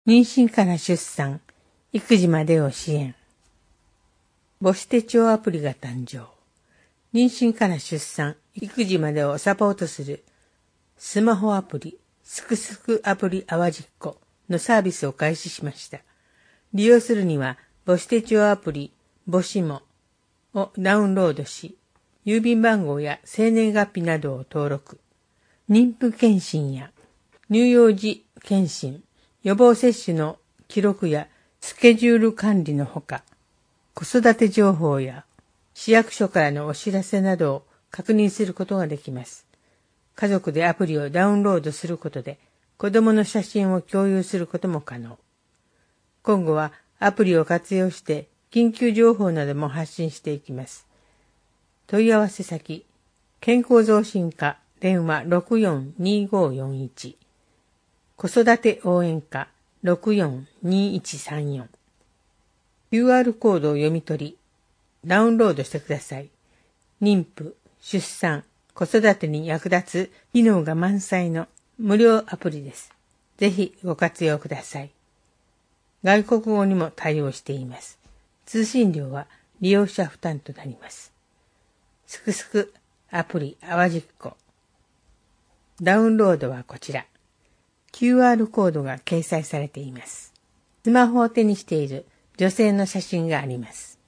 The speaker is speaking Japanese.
妊娠から出産、育児までを支援。母子手帳アプリが誕生。妊娠から出産、育児までをサポートするスマホアプリ、すくすくアプリあわじっこのサービスを開始しました。利用するには、母子手帳アプリ、母子もをダウンロードし、郵便番号や生年月日などを登録。妊婦検診や乳幼児検診、予防接種の記録やスケジュール管理のほか、子育て情報や市役所からのお知らせなどを確認することができます。家族でアプリをダウンロードすることで、子供の写真を共有することも可能。今後はアプリを活用して緊急情報なども発信していきます。問い合わせ先、健康増進課電話 642541 子育て応援課 642134 QR コードを読み取り、ダウンロードしてください。妊婦、出産、子育てに役立つ機能が満載の無料アプリです。ぜひご活用ください。外国語にも対応しています。通信料は利用者負担となります。すくすくアプリあわじっこ。ダウンロードはこちら。QR コードが掲載されています。スマホを手にしている女性の写真があります。